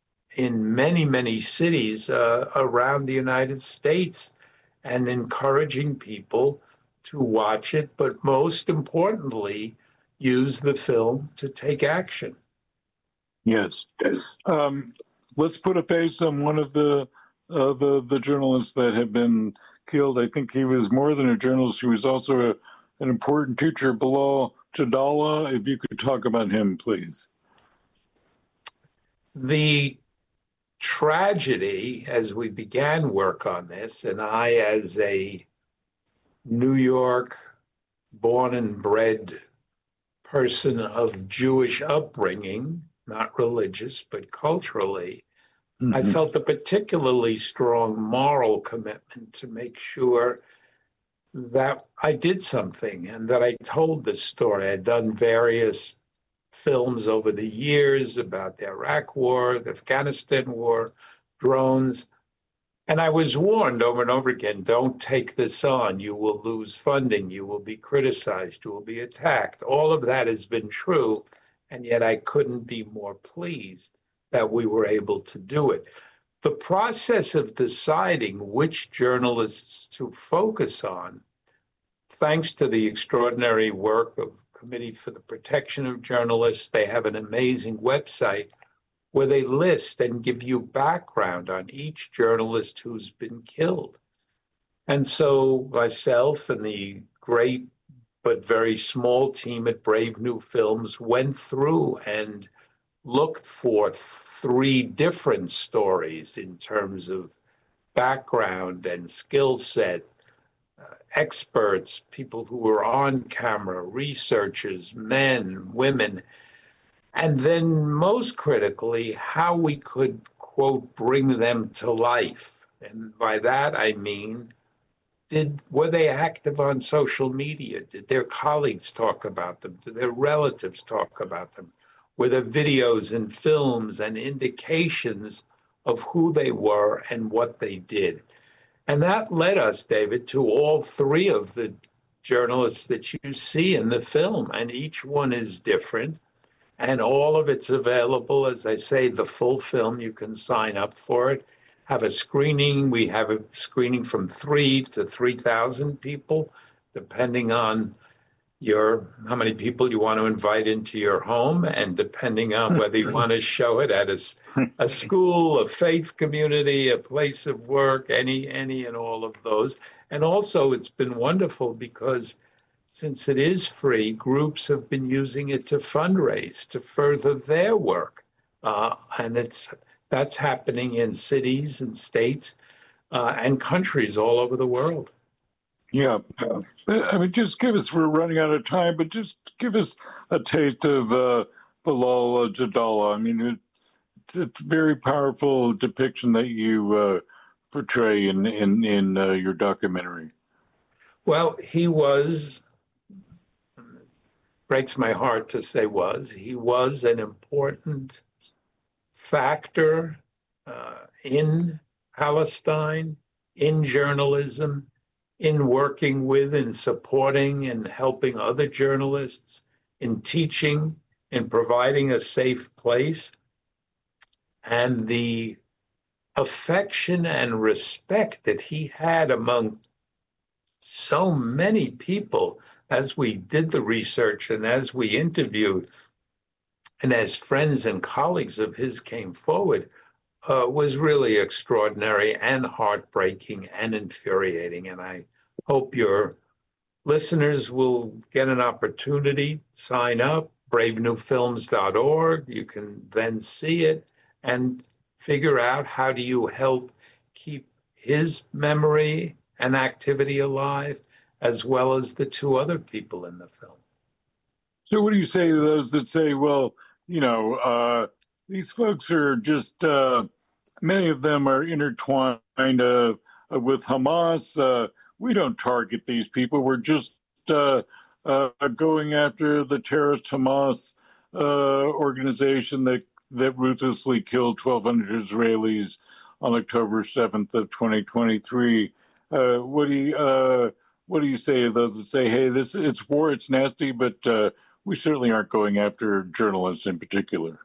Speaker 6: in many, many cities uh, around the United States, and encouraging people to watch it, but most importantly, use the film to take action.
Speaker 3: Yes. Um, let's put a face on one of the, uh, the the journalists that have been killed. I think he was more than a journalist. He was also a, an important teacher, Bilal Jadallah. If you could talk about him, please.
Speaker 6: The tragedy, as we began work on this, and I, as a New York born and bred person of Jewish upbringing, not religious, but culturally, mm-hmm. I felt a particularly strong moral commitment to make sure that I did something and that I told this story. I'd done various films over the years about the Iraq War, the Afghanistan War, drones. And I was warned over and over again, don't take this on. You will lose funding. You will be criticized. You will be attacked. All of that has been true. And yet I couldn't be more pleased that we were able to do it. The process of deciding which journalists to focus on, thanks to the extraordinary work of Committee for the Protection of Journalists, they have an amazing website where they list and give you background on each journalist who's been killed. And so myself and the great but very small team at Brave New Films went through and looked for three different stories in terms of background and skill set, uh, experts, people who were on camera, researchers, men, women, and then most critically, how we could, quote, bring them to life. And by that, I mean, did were they active on social media? Did their colleagues talk about them? Did their relatives talk about them? Were there videos and films and indications of who they were and what they did? And that led us, David, to all three of the journalists that you see in the film, and each one is different. And all of it's available. As I say, the full film, you can sign up for it. Have a screening. We have a screening from three to three thousand people, depending on your how many people you want to invite into your home, and depending on whether you want to show it at a, a school, a faith community, a place of work, any, any and all of those. And also, it's been wonderful because since it is free, groups have been using it to fundraise, to further their work. Uh, and it's that's happening in cities and states uh, and countries all over the world.
Speaker 3: Yeah. I mean, just give us, we're running out of time, but just give us a taste of uh, Bilal Jadallah. I mean, it's, it's a very powerful depiction that you uh, portray in, in, in uh, your documentary.
Speaker 6: Well, he was... breaks my heart to say was, he was an important factor uh, in Palestine, in journalism, in working with and supporting and helping other journalists, in teaching, in providing a safe place. And the affection and respect that he had among so many people as we did the research and as we interviewed, and as friends and colleagues of his came forward, uh, was really extraordinary and heartbreaking and infuriating. And I hope your listeners will get an opportunity, sign up, brave new films dot org. You can then see it and figure out how do you help keep his memory and activity alive, as well as the two other people in the film.
Speaker 3: So what do you say to those that say, well, you know, uh, these folks are just, uh, many of them are intertwined uh, with Hamas. Uh, we don't target these people. We're just uh, uh, going after the terrorist Hamas uh, organization that, that ruthlessly killed twelve hundred Israelis on October seventh of twenty twenty-three. Uh, what do you... Uh, What do you say to those that say, hey, this it's war, it's nasty, but uh, we certainly aren't going after journalists in particular?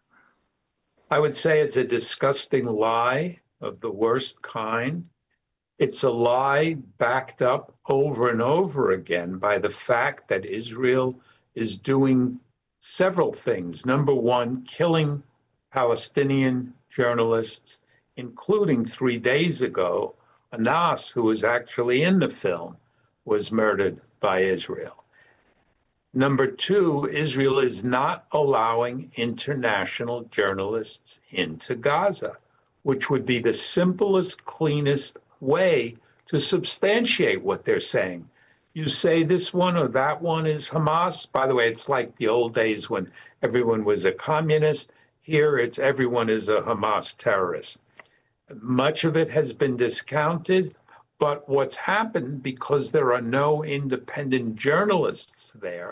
Speaker 6: I would say it's a disgusting lie of the worst kind. It's a lie backed up over and over again by the fact that Israel is doing several things. Number one, killing Palestinian journalists, including three days ago, Anas, who was actually in the film, was murdered by Israel. Number two, Israel is not allowing international journalists into Gaza, which would be the simplest, cleanest way to substantiate what they're saying. You say this one or that one is Hamas. By the way, it's like the old days when everyone was a communist. Here, it's everyone is a Hamas terrorist. Much of it has been discounted. But what's happened, because there are no independent journalists there,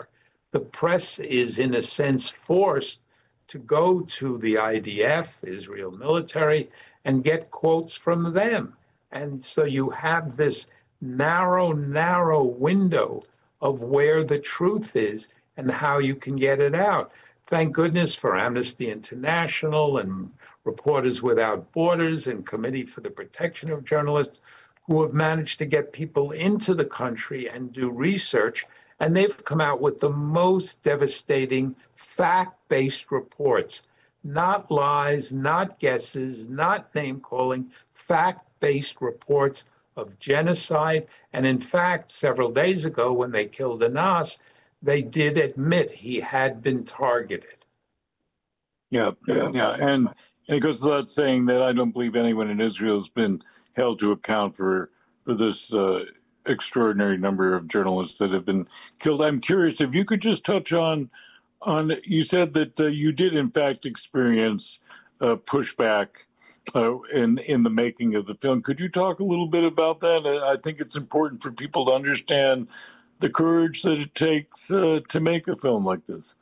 Speaker 6: the press is, in a sense, forced to go to the I D F, Israel military, and get quotes from them. And so you have this narrow, narrow window of where the truth is and how you can get it out. Thank goodness for Amnesty International and Reporters Without Borders and Committee for the Protection of Journalists, who have managed to get people into the country and do research. And they've come out with the most devastating fact-based reports, not lies, not guesses, not name-calling, fact-based reports of genocide. And in fact, several days ago when they killed Anas, they did admit he had been targeted.
Speaker 3: Yeah, yeah, yeah. And it goes without saying that I don't believe anyone in Israel has been held to account for, for this uh, extraordinary number of journalists that have been killed. I'm curious if you could just touch on, on you said that uh, you did in fact experience uh, pushback uh, in, in the making of the film. Could you talk a little bit about that? I think it's important for people to understand the courage that it takes uh, to make a film like this.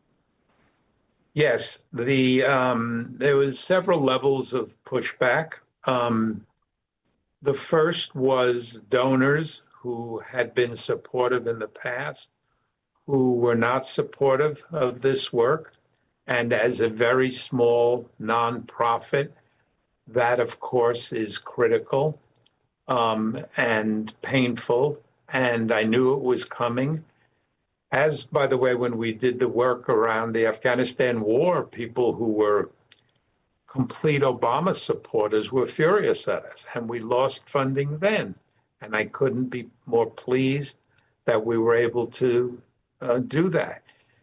Speaker 6: Yes, the um, there was several levels of pushback. Um, the first was donors who had been supportive in the past, who were not supportive of this work. And as a very small nonprofit, that, of course, is critical um, and painful. And I knew it was coming. As, by the way, when we did the work around the Afghanistan war, people who were complete Obama supporters were furious at us, and we lost funding then. And I couldn't be more pleased that we were able to uh, do that.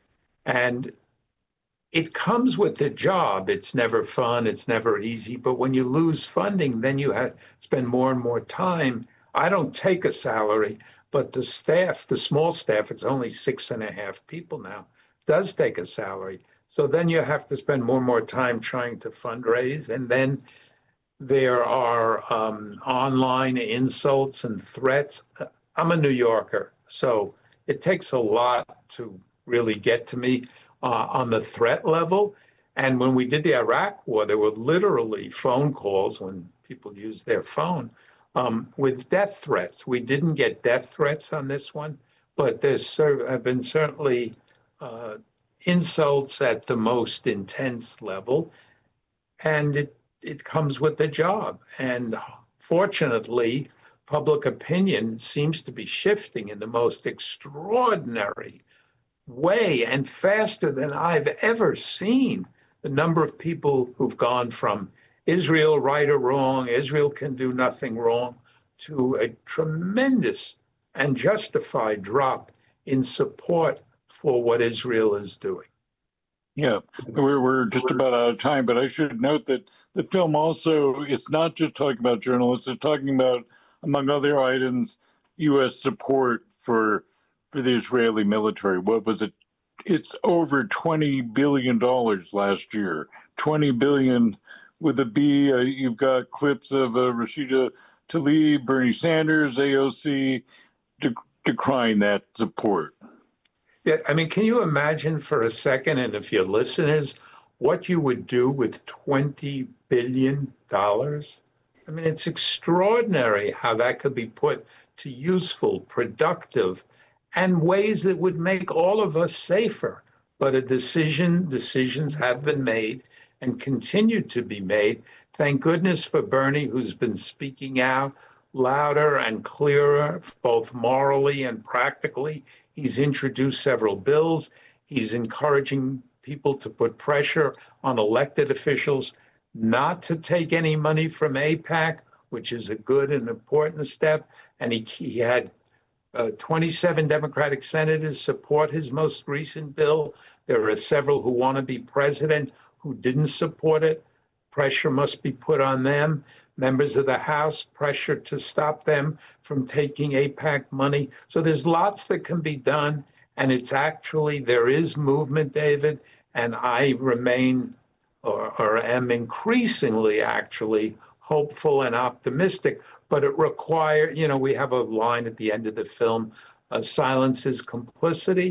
Speaker 6: And it comes with the job. It's never fun. It's never easy. But when you lose funding, then you have to spend more and more time. I don't take a salary, but the staff, the small staff, it's only six and a half people now, does take a salary. So then you have to spend more and more time trying to fundraise. And then there are um, online insults and threats. I'm a New Yorker, so it takes a lot to really get to me uh, on the threat level. And when we did the Iraq war, there were literally phone calls when people used their phone um, with death threats. We didn't get death threats on this one, but there's have been certainly uh, insults at the most intense level, and it, it comes with the job. And fortunately, public opinion seems to be shifting in the most extraordinary way and faster than I've ever seen. The number of people who've gone from Israel, right or wrong, Israel can do nothing wrong, to a tremendous and justified drop in support for what Israel is doing.
Speaker 3: Yeah, we're, we're just about out of time, but I should note that the film also is not just talking about journalists, it's talking about, among other items, U S support for for the Israeli military. What was it? It's over twenty billion dollars last year. twenty billion dollars with a B. Uh, you've got clips of uh, Rashida Tlaib, Bernie Sanders, A O C, de- decrying that support.
Speaker 6: Yeah, I mean, can you imagine for a second, and if your listeners, what you would do with twenty billion dollars? I mean, it's extraordinary how that could be put to useful, productive, and ways that would make all of us safer. But a decision, decisions have been made and continue to be made. Thank goodness for Bernie, who's been speaking out louder and clearer, both morally and practically. He's introduced several bills. He's encouraging people to put pressure on elected officials not to take any money from AIPAC, which is a good and important step. And he, he had uh, twenty-seven Democratic senators support his most recent bill. There are several who want to be president who didn't support it. Pressure must be put on them. Members of the House, pressure to stop them from taking AIPAC money. So there's lots that can be done. And it's actually, there is movement, David, and I remain or, or am increasingly actually hopeful and optimistic. But it requires, you know, we have a line at the end of the film, uh, silence is complicity.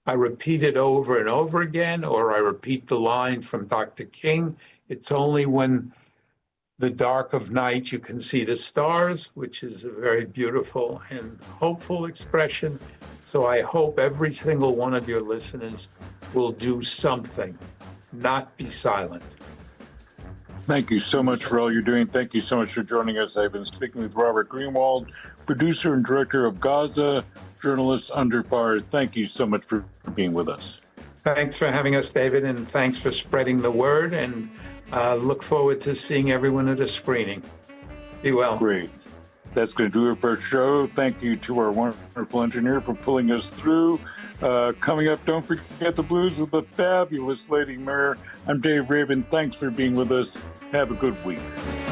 Speaker 6: I repeat it over and over again, or I repeat the line from Doctor King. It's only when the dark of night you can see the stars, which is a very beautiful and hopeful expression. So I hope every single one of your listeners will do something, not be silent.
Speaker 3: Thank you so much for all you're doing. Thank you so much for joining us. I've been speaking with Robert Greenwald, producer and director of Gaza, journalist under fire. Thank you so much for being with us.
Speaker 6: Thanks for having us, David, and thanks for spreading the word, and uh, look forward to seeing everyone at a screening. Be well.
Speaker 3: Great. That's going to do it for our show. Thank you to our wonderful engineer for pulling us through. Uh, coming up, don't forget the blues with the fabulous Lady Mayor. I'm Dave Rabin. Thanks for being with us. Have a good week.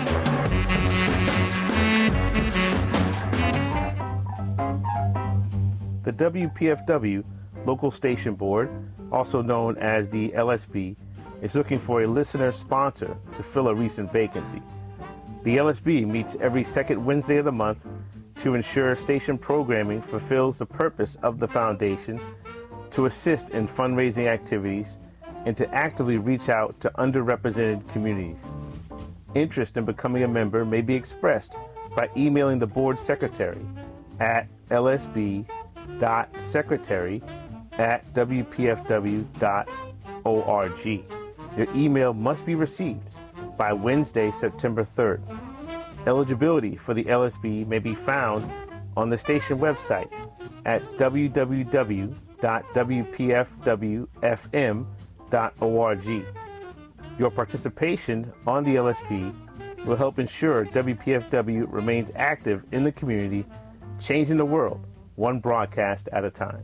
Speaker 7: The W P F W Local Station Board, also known as the L S B, is looking for a listener sponsor to fill a recent vacancy. The L S B meets every second Wednesday of the month to ensure station programming fulfills the purpose of the foundation, to assist in fundraising activities, and to actively reach out to underrepresented communities. Interest in becoming a member may be expressed by emailing the board secretary at l s b dot secretary at w p f w dot org. Your email must be received by Wednesday, September third. Eligibility for the L S B may be found on the station website at w w w dot w p f w f m dot org. Your participation on the L S B will help ensure W P F W remains active in the community, changing the world one broadcast at a time.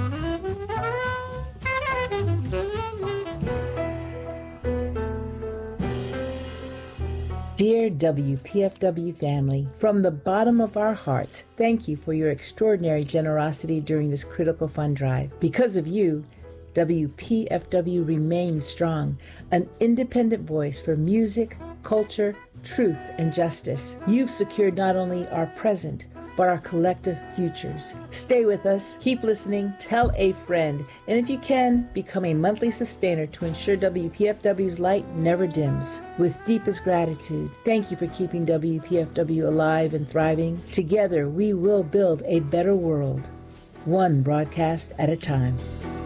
Speaker 8: Dear W P F W family, from the bottom of our hearts, thank you for your extraordinary generosity during this critical fund drive. Because of you, W P F W remains strong, an independent voice for music, culture, truth, and justice. You've secured not only our present, but our collective futures. Stay with us, keep listening, tell a friend, and if you can, become a monthly sustainer to ensure W P F W's light never dims. With deepest gratitude, thank you for keeping W P F W alive and thriving. Together, we will build a better world, one broadcast at a time.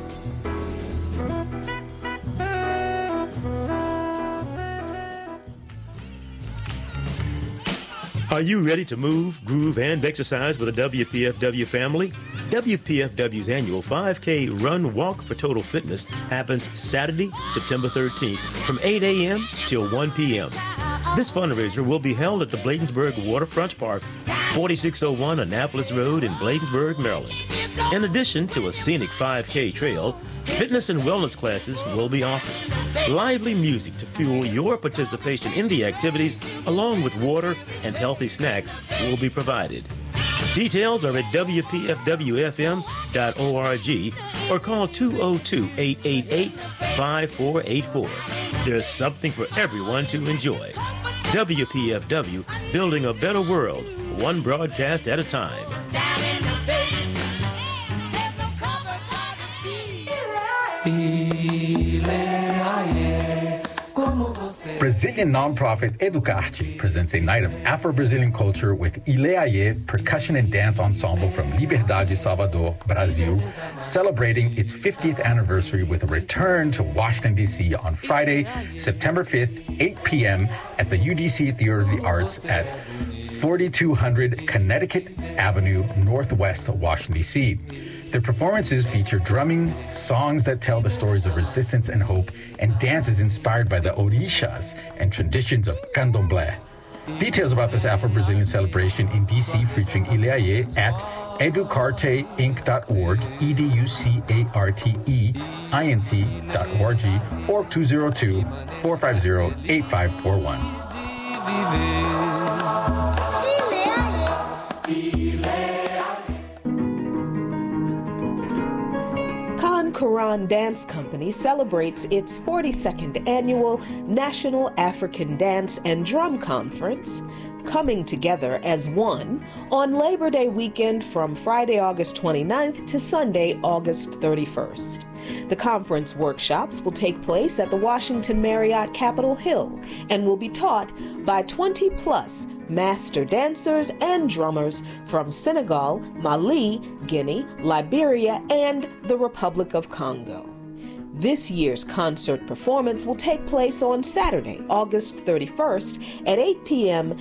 Speaker 9: Are you ready to move, groove, and exercise with the W P F W family? W P F W's annual five K Run Walk for Total Fitness happens Saturday, September thirteenth from eight a.m. till one p.m. This fundraiser will be held at the Bladensburg Waterfront Park, forty-six oh one Annapolis Road in Bladensburg, Maryland. In addition to a scenic five K trail, fitness and wellness classes will be offered. Lively music to fuel your participation in the activities, along with water and healthy snacks, will be provided. Details are at w p f w f m dot org or call two oh two, eight eight eight, five four eight four. There's something for everyone to enjoy. W P F W, building a better world, one broadcast at a time.
Speaker 10: Brazilian nonprofit Educarte presents a night of Afro-Brazilian culture with Ileaie percussion and dance ensemble from Liberdade, Salvador, Brazil, celebrating its fiftieth anniversary with a return to Washington, D C on Friday, September fifth, eight p.m. at the U D C Theater of the Arts at forty-two hundred Connecticut Avenue, Northwest, Washington, D C Their performances feature drumming, songs that tell the stories of resistance and hope, and dances inspired by the orishas and traditions of candomblé. Details about this Afro-Brazilian celebration in D C featuring Ileaie at educarte inc dot org, E D U C A R T E I N C dot org, or two oh two, four five oh, eight five four one.
Speaker 11: Quran Dance Company celebrates its forty-second annual National African Dance and Drum Conference, coming together as one on Labor Day weekend from Friday, August twenty-ninth to Sunday, August thirty-first. The conference workshops will take place at the Washington Marriott Capitol Hill and will be taught by twenty plus master dancers and drummers from Senegal, Mali, Guinea, Liberia, and the Republic of Congo. This year's concert performance will take place on Saturday, August thirty-first at eight p.m.